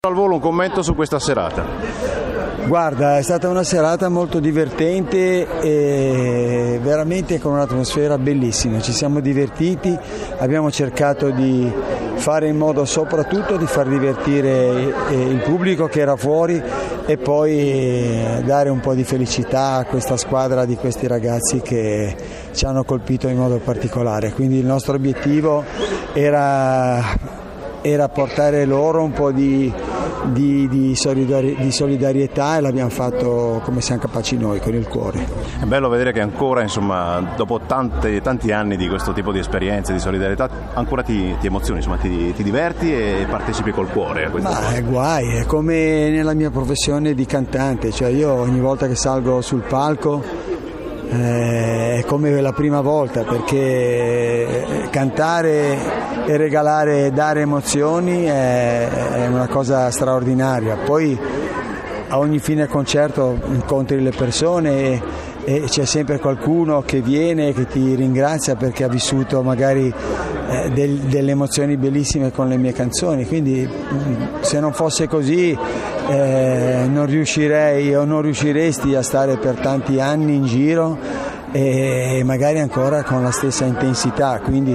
Al volo un commento su questa serata. Guarda, è stata una serata molto divertente e veramente con un'atmosfera bellissima, ci siamo divertiti, abbiamo cercato di fare in modo soprattutto di far divertire il pubblico che era fuori e poi dare un po' di felicità a questa squadra di questi ragazzi che ci hanno colpito in modo particolare, quindi il nostro obiettivo era portare loro un po' di solidarietà e l'abbiamo fatto come siamo capaci noi, con il cuore. È bello vedere che ancora, insomma, dopo tanti anni di questo tipo di esperienze, di solidarietà, ancora ti emozioni, insomma, ti diverti e partecipi col cuore a questa cosa. È guai, è come nella mia professione di cantante, cioè io ogni volta che salgo sul palco è come la prima volta, perché cantare e regalare e dare emozioni è una cosa straordinaria. Poi a ogni fine concerto incontri le persone e c'è sempre qualcuno che viene e che ti ringrazia perché ha vissuto magari delle emozioni bellissime con le mie canzoni, quindi se non fosse così non riuscirei o non riusciresti a stare per tanti anni in giro e magari ancora con la stessa intensità, quindi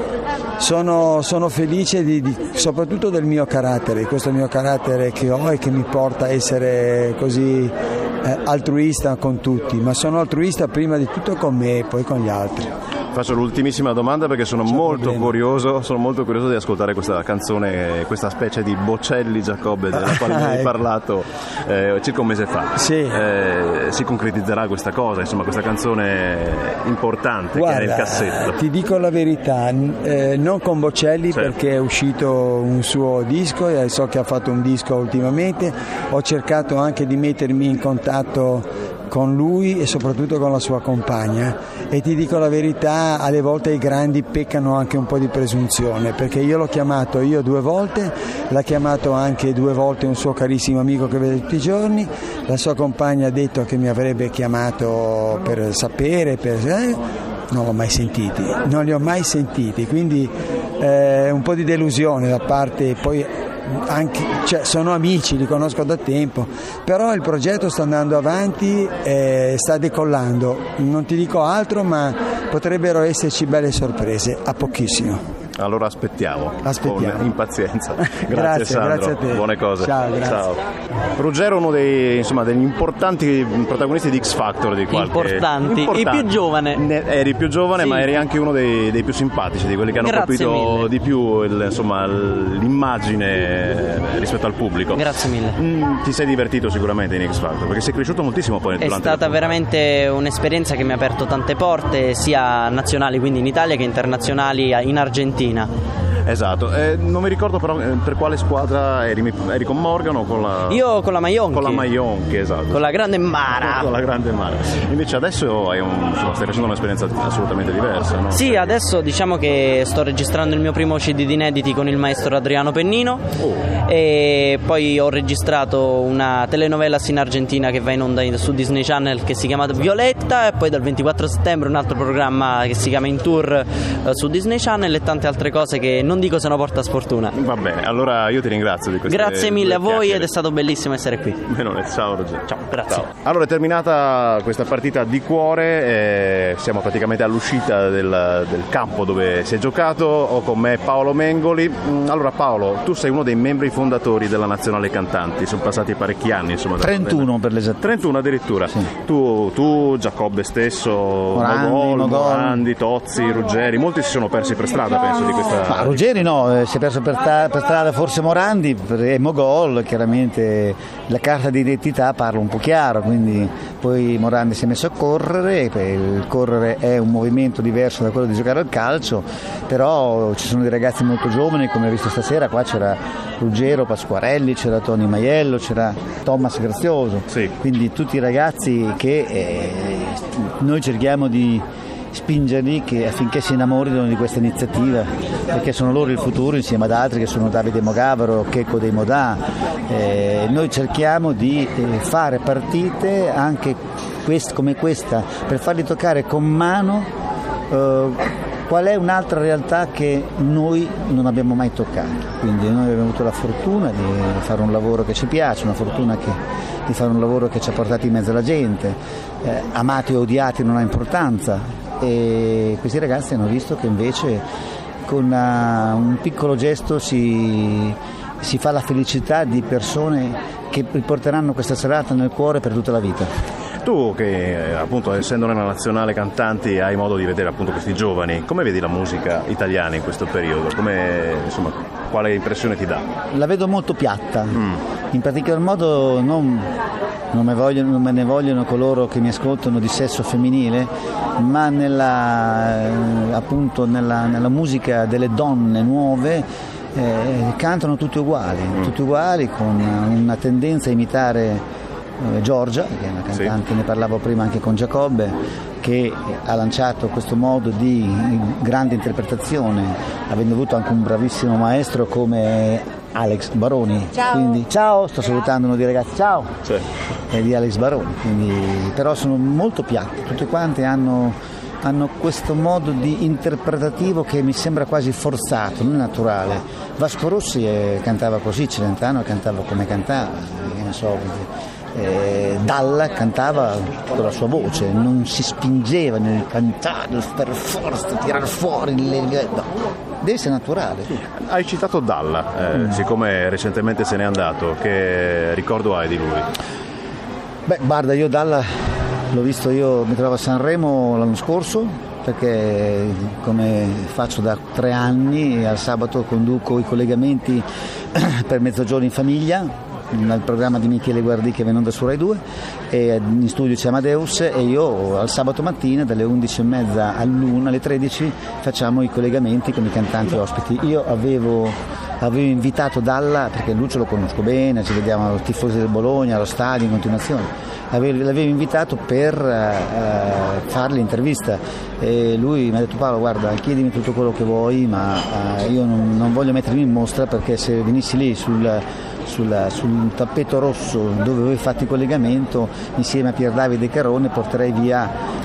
sono felice soprattutto del mio carattere, questo mio carattere che ho e che mi porta a essere così altruista con tutti, ma sono altruista prima di tutto con me e poi con gli altri. Faccio l'ultimissima domanda perché sono molto curioso di ascoltare questa canzone, questa specie di Bocelli Giacobbe della quale mi hai parlato circa un mese fa. Sì. Si concretizzerà questa cosa, insomma, questa canzone importante. Guarda, che è nel cassetto. Ti dico la verità, non con Bocelli, certo, perché è uscito un suo disco e so che ha fatto un disco ultimamente, ho cercato anche di mettermi in contatto con lui e soprattutto con la sua compagna e ti dico la verità, alle volte i grandi peccano anche un po' di presunzione, perché io l'ho chiamato 2 volte, l'ha chiamato anche 2 volte un suo carissimo amico che vede tutti i giorni, la sua compagna ha detto che mi avrebbe chiamato per sapere, non li ho mai sentiti, quindi un po' di delusione da parte, poi anche, cioè, sono amici, li conosco da tempo, però il progetto sta andando avanti, sta decollando, non ti dico altro, ma potrebbero esserci belle sorprese a pochissimo. Allora aspettiamo. Con impazienza. Grazie Sandro, grazie a te. Buone cose. Ciao, grazie. Ciao. Ruggero è uno degli importanti protagonisti di X Factor di qualche importanti. Il più giovane. Eri più giovane, sì, ma eri anche uno dei più simpatici, di quelli che hanno grazie colpito mille. Di più l'immagine rispetto al pubblico. Grazie mille. Ti sei divertito sicuramente in X Factor, perché sei cresciuto moltissimo poi durante. È stata veramente un'esperienza che mi ha aperto tante porte, sia nazionali, quindi in Italia, che internazionali in Argentina. Esatto, non mi ricordo però per quale squadra eri con Morgan o con la... Io con la Maionchi. Con la Maionchi, esatto. Con la Grande Mara. Con la Grande Mara. Invece adesso stai facendo un'esperienza assolutamente diversa, no? Sì, adesso diciamo che sto registrando il mio primo CD di inediti con il maestro Adriano Pennino e poi ho registrato una telenovela in Argentina che va in onda su Disney Channel che si chiama Violetta, e poi dal 24 settembre un altro programma che si chiama In Tour su Disney Channel e tante altre cose che non dico se no porta sfortuna. Va bene, allora io ti ringrazio di queste. Grazie mille a voi ed è stato bellissimo essere qui. Benone, ciao Roger. Ciao, grazie. Ciao. Allora è terminata questa partita di cuore, siamo praticamente all'uscita del campo dove si è giocato. Ho con me Paolo Mengoli. Allora Paolo, tu sei uno dei membri fondatori della Nazionale Cantanti, sono passati parecchi anni, insomma. 31 per l'esattezza. 31 addirittura. Sì. Tu Giacobbe stesso, Morandi, Tozzi, Ruggeri, molti si sono persi per strada, penso, di questa. Ma Ruggeri no, si è perso per strada forse Morandi, è Mogol, chiaramente la carta di identità parla un po' chiaro, quindi poi Morandi si è messo a correre, il correre è un movimento diverso da quello di giocare al calcio, però ci sono dei ragazzi molto giovani, come hai visto stasera, qua c'era Ruggero Pasquarelli, c'era Tony Maiello, c'era Thomas Grazioso, sì, quindi tutti i ragazzi che noi cerchiamo di spingerli affinché si innamorino di questa iniziativa, perché sono loro il futuro insieme ad altri che sono Davide Mogavero, Checco dei Modà. Noi cerchiamo di fare partite anche come questa per farli toccare con mano qual è un'altra realtà che noi non abbiamo mai toccato. Quindi noi abbiamo avuto la fortuna di fare un lavoro che ci piace, una fortuna di fare un lavoro che ci ha portati in mezzo alla gente, amati o odiati non ha importanza, e questi ragazzi hanno visto che invece con un piccolo gesto si fa la felicità di persone che riporteranno questa serata nel cuore per tutta la vita. Tu che appunto essendo nella nazionale cantanti hai modo di vedere appunto questi giovani, come vedi la musica italiana in questo periodo? Quale impressione ti dà? La vedo molto piatta, in particolar modo non me ne vogliono coloro che mi ascoltano di sesso femminile, ma nella musica delle donne nuove cantano tutti uguali con una tendenza a imitare Giorgia, che è una cantante, sì. Ne parlavo prima anche con Giacobbe, che ha lanciato questo modo di grande interpretazione, avendo avuto anche un bravissimo maestro come Alex Baroni. Ciao. Quindi, ciao, sto salutando uno dei ragazzi, ciao, sì. Di Alex Baroni, quindi, però sono molto piatti, tutti quanti hanno questo modo di interpretativo che mi sembra quasi forzato, non naturale. Vasco Rossi cantava così, Celentano cantava come cantava, che ne so. Dalla cantava con la sua voce, non si spingeva nel cantare per forza, tirare fuori no, deve essere naturale. Hai citato Dalla, siccome recentemente se n'è andato, che ricordo hai di lui? Beh, guarda, io Dalla l'ho visto, mi trovo a Sanremo l'anno scorso, perché come faccio da 3 anni, al sabato conduco i collegamenti per Mezzogiorno in famiglia nel programma di Michele Guardì che viene onda su Rai 2, e in studio c'è Amadeus, e io al sabato mattina dalle 11:30 all'1 alle 13 facciamo i collegamenti con i cantanti ospiti. Io avevo invitato Dalla, perché Lucio lo conosco bene, ci vediamo ai tifosi del Bologna, allo stadio in continuazione, l'avevo invitato per fargli intervista, e lui mi ha detto: Paolo, guarda, chiedimi tutto quello che vuoi, ma io non voglio mettermi in mostra, perché se venissi lì sul tappeto rosso dove avevo fatto il collegamento insieme a Pier Davide Carone porterei via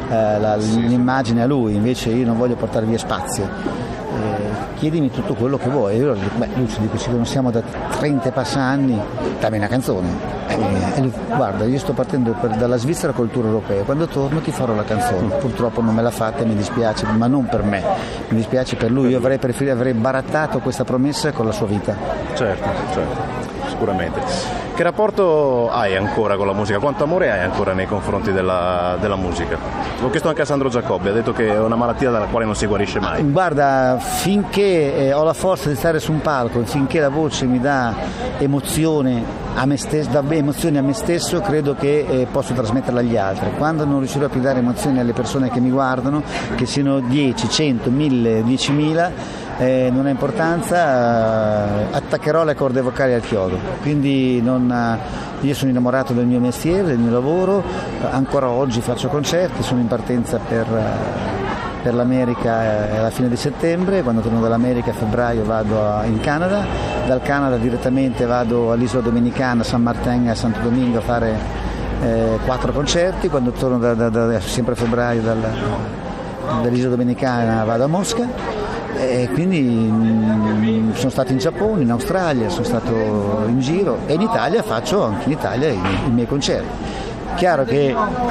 l'immagine a lui, invece io non voglio portare via spazio. Chiedimi tutto quello che vuoi. E io Lucio, dico, ci conosciamo da 30 e passa anni, dammi una canzone. E lui, guarda, io sto partendo dalla Svizzera col tour europeo, quando torno ti farò la canzone. Purtroppo non me l'ha fatta e mi dispiace, ma non per me, mi dispiace per lui. Io avrei barattato questa promessa con la sua vita. Certo, sicuramente. Che rapporto hai ancora con la musica? Quanto amore hai ancora nei confronti della musica? L'ho chiesto anche a Sandro Giacobbe, ha detto che è una malattia dalla quale non si guarisce mai. Guarda, finché ho la forza di stare su un palco, finché la voce mi dà emozione a me stesso, credo che posso trasmetterla agli altri. Quando non riuscirò più a dare emozioni alle persone che mi guardano, che siano 10, 100, 1000, 10.000, non ha importanza, attaccherò le corde vocali al chiodo. Quindi io sono innamorato del mio mestiere, del mio lavoro, ancora oggi faccio concerti, sono in partenza per l'America alla fine di settembre. Quando torno dall'America a febbraio vado in Canada, dal Canada direttamente vado all'isola dominicana, San Martin e a Santo Domingo a fare 4 concerti. Quando torno sempre a febbraio dall'isola dominicana vado a Mosca. E quindi sono stato in Giappone, in Australia, sono stato in giro, e in Italia faccio anche i miei concerti. Chiaro che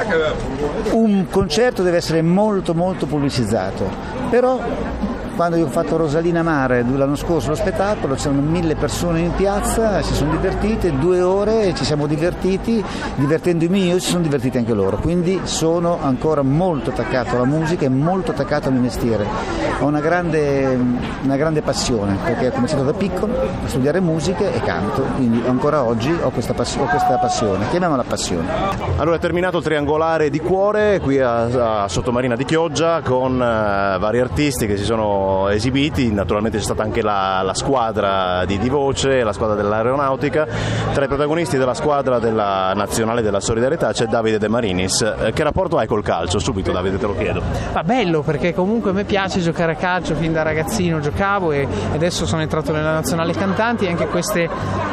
un concerto deve essere molto molto pubblicizzato, però quando io ho fatto Rosalina Mare l'anno scorso, lo spettacolo, c'erano 1000 persone in piazza, si sono divertite 2 ore, ci siamo divertiti, divertendomi io, si sono divertiti anche loro. Quindi sono ancora molto attaccato alla musica e molto attaccato al mio mestiere. Ho una grande passione, perché ho cominciato da piccolo a studiare musica e canto, quindi ancora oggi ho questa passione, chiamiamola passione. Allora è terminato il triangolare di cuore qui a Sottomarina di Chioggia con vari artisti che si sono siamo esibiti, naturalmente c'è stata anche la squadra di voce, la squadra dell'aeronautica. Tra i protagonisti della squadra della nazionale della solidarietà c'è Davide De Marinis. Che rapporto hai col calcio? Subito, Davide, te lo chiedo. Ma bello, perché comunque a me piace giocare a calcio, fin da ragazzino giocavo e adesso sono entrato nella nazionale cantanti, e anche queste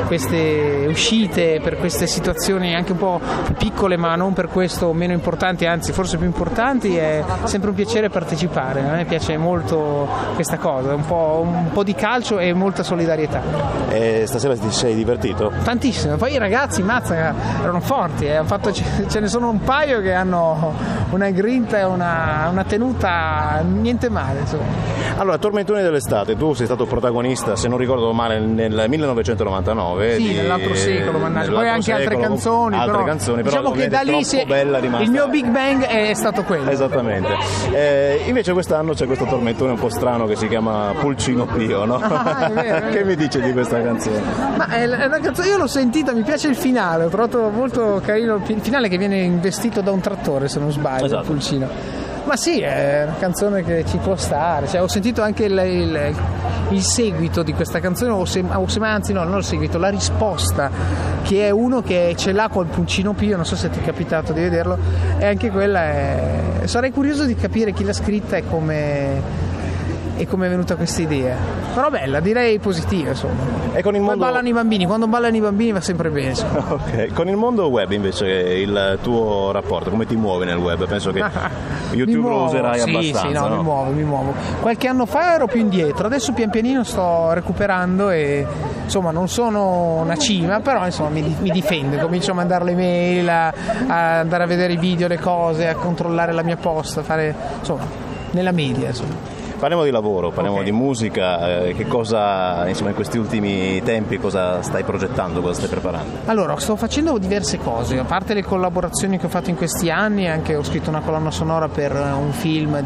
uscite per queste situazioni anche un po' più piccole, ma non per questo meno importanti, anzi forse più importanti, è sempre un piacere partecipare. A me piace molto questa cosa, un po' di calcio e molta solidarietà. E stasera ti sei divertito? Tantissimo, poi i ragazzi erano forti, ce ne sono un paio che hanno una grinta e una tenuta niente male, insomma. Allora, Tormentoni dell'estate, tu sei stato protagonista, se non ricordo male, nel 1999. Sì, nell'altro secolo, mannaggia. Poi anche altre canzoni, diciamo che da lì il mio Big Bang è stato quello. Esattamente. Invece quest'anno c'è questo tormentone un po' strano che si chiama Pulcino Pio, no? È vero. Che mi dice di questa canzone? Ma è una canzone, io l'ho sentita, mi piace il finale, ho trovato molto carino il finale, che viene investito da un trattore, se non sbaglio, esatto. Pulcino. Ma sì, è una canzone che ci può stare, ho sentito anche il seguito di questa canzone, non il seguito, la risposta, che è uno che ce l'ha col Pulcino Pio, non so se ti è capitato di vederlo, e anche quella sarei curioso di capire chi l'ha scritta e come è venuta questa idea. Però bella, direi positiva, insomma. E con il mondo... quando ballano i bambini va sempre bene. Ok, con il mondo web invece, il tuo rapporto, come ti muovi nel web? Penso che YouTube lo userai abbastanza. Sì, no? Mi muovo. Qualche anno fa ero più indietro, adesso pian pianino sto recuperando e insomma non sono una cima, però insomma mi difendo, comincio a mandare le mail, a andare a vedere i video, le cose, a controllare la mia posta, fare insomma nella media, insomma. Parliamo di lavoro, parliamo di musica, che cosa, insomma, in questi ultimi tempi cosa stai progettando, cosa stai preparando? Allora, sto facendo diverse cose, a parte le collaborazioni che ho fatto in questi anni, anche ho scritto una colonna sonora per un film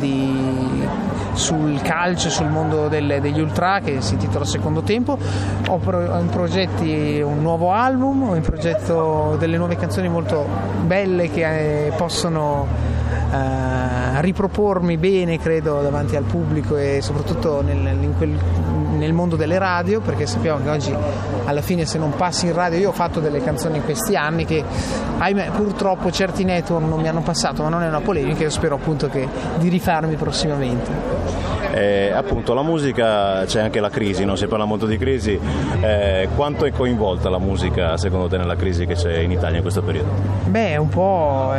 sul calcio, sul mondo degli ultra, che si intitola Secondo Tempo. Ho in progetti un nuovo album, ho in progetto delle nuove canzoni molto belle che possono ripropormi bene, credo, davanti al pubblico e soprattutto nel mondo delle radio, perché sappiamo che oggi alla fine, se non passi in radio, io ho fatto delle canzoni in questi anni che ahimè purtroppo certi network non mi hanno passato, ma non è una polemica, io spero appunto di rifarmi prossimamente. Appunto, la musica, c'è anche la crisi, no? Si parla molto di crisi, quanto è coinvolta la musica secondo te nella crisi che c'è in Italia in questo periodo? Beh, un po'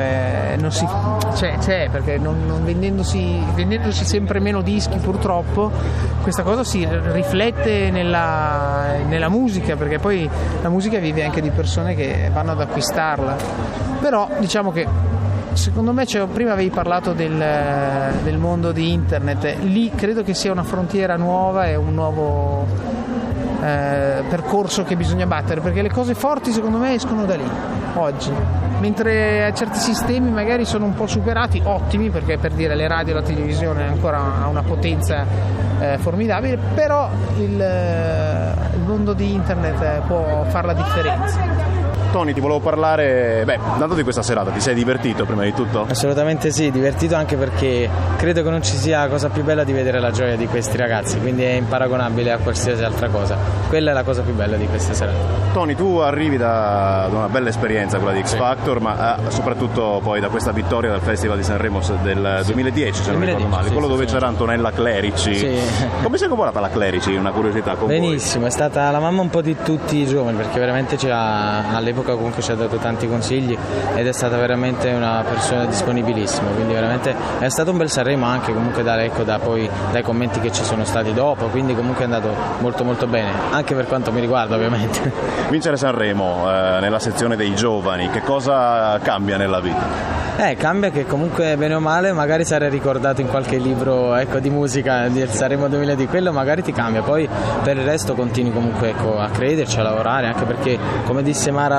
c'è, perché non vendendosi sempre meno dischi, purtroppo questa cosa si riflette nella musica, perché poi la musica vive anche di persone che vanno ad acquistarla. Però diciamo che secondo me, prima avevi parlato del mondo di internet, lì credo che sia una frontiera nuova e un nuovo percorso che bisogna battere, perché le cose forti secondo me escono da lì oggi, mentre certi sistemi magari sono un po' superati, ottimi, perché per dire le radio e la televisione ancora ha una potenza formidabile, però il mondo di internet può fare la differenza. Tony, ti volevo parlare, dato di questa serata, ti sei divertito prima di tutto? Assolutamente sì, divertito anche perché credo che non ci sia cosa più bella di vedere la gioia di questi ragazzi, quindi è imparagonabile a qualsiasi altra cosa. Quella è la cosa più bella di questa serata. Tony, tu arrivi da una bella esperienza, quella di X Factor, ma soprattutto poi da questa vittoria del Festival di Sanremo del 2010, se non ricordo male, quello dove c'era Antonella Clerici. Sì. Come si è comportata la Clerici? Una curiosità con Benissimo, voi. È stata la mamma un po' di tutti i giovani, perché veramente all'epoca comunque ci ha dato tanti consigli ed è stata veramente una persona disponibilissima, quindi veramente è stato un bel Sanremo, anche comunque dai commenti che ci sono stati dopo, quindi comunque è andato molto molto bene, anche per quanto mi riguarda ovviamente. Vincere Sanremo nella sezione dei giovani, che cosa cambia nella vita? Cambia che comunque bene o male magari sarai ricordato in qualche libro di musica del Sanremo 2010, quello magari ti cambia, poi per il resto continui comunque a crederci, a lavorare, anche perché come disse Mara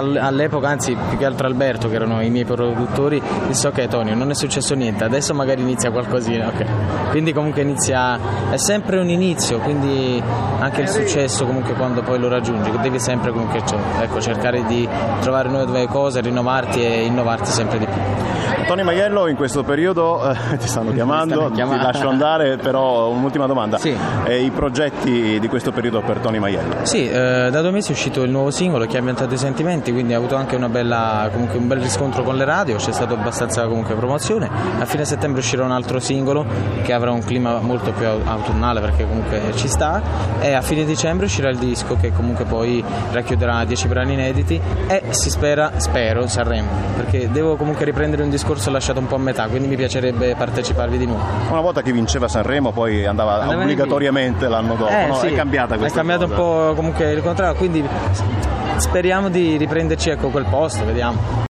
all'epoca, anzi più che altro Alberto, che erano i miei produttori, disse ok Tonio, non è successo niente, adesso magari inizia qualcosina, ok. Quindi comunque è sempre un inizio, quindi anche il successo comunque quando poi lo raggiungi devi sempre comunque cercare di trovare nuove cose, rinnovarti e innovarti sempre di più. Tony Maiello, in questo periodo ti stanno chiamando, ti lascio andare, però un'ultima domanda. Sì. I progetti di questo periodo per Tony Maiello? Sì, da 2 mesi è uscito il nuovo singolo che ha ambientato i sentimenti, quindi ha avuto anche un bel riscontro con le radio, c'è stato abbastanza comunque promozione. A fine settembre uscirà un altro singolo che avrà un clima molto più autunnale perché comunque ci sta, e a fine dicembre uscirà il disco che comunque poi racchiuderà 10 brani inediti e spero Sanremo, perché devo comunque riprendere un discorso lasciato un po' a metà, quindi mi piacerebbe parteciparvi di nuovo. Una volta che vinceva Sanremo poi andava obbligatoriamente l'anno dopo, no? Sì, è cambiata questa cosa. È cambiato un po' comunque il contrario, quindi speriamo di riprenderci quel posto, vediamo.